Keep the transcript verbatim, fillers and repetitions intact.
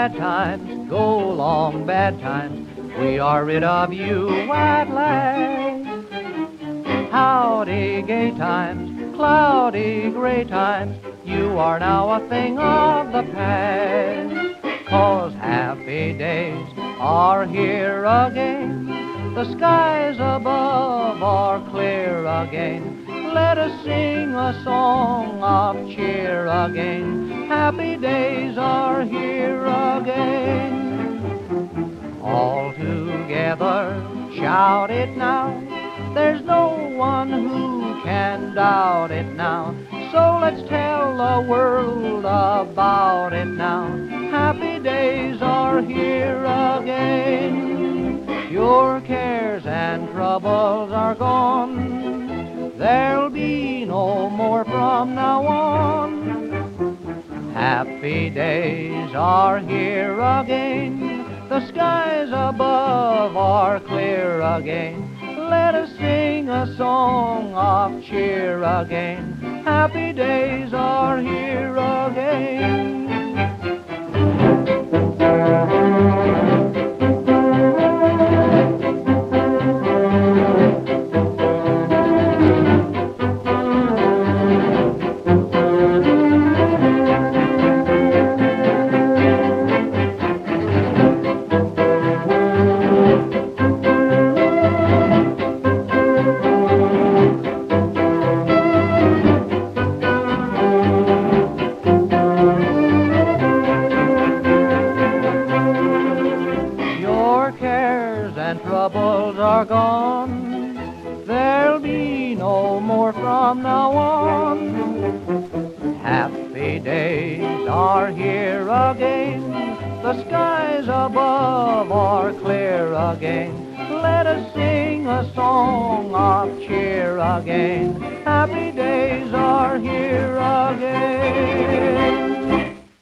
bad times, go long bad times, we are rid of you at last. Howdy gay times, cloudy gray times, you are now a thing of the past. 'Cause happy days are here again, the skies above are clear again. Let us sing a song of cheer again. Happy days are here again. All together, shout it now. There's no one who can doubt it now. So let's tell the world about it now. Happy days are here again. Your cares and troubles are gone. There'll be no more from now on. Happy days are here again. The skies above are clear again. Let us sing a song of cheer again. Happy days are here again. Troubles are gone, there'll be no more from now on. Happy days are here again, the skies above are clear again. Let us sing a song of cheer again. Happy days are here again.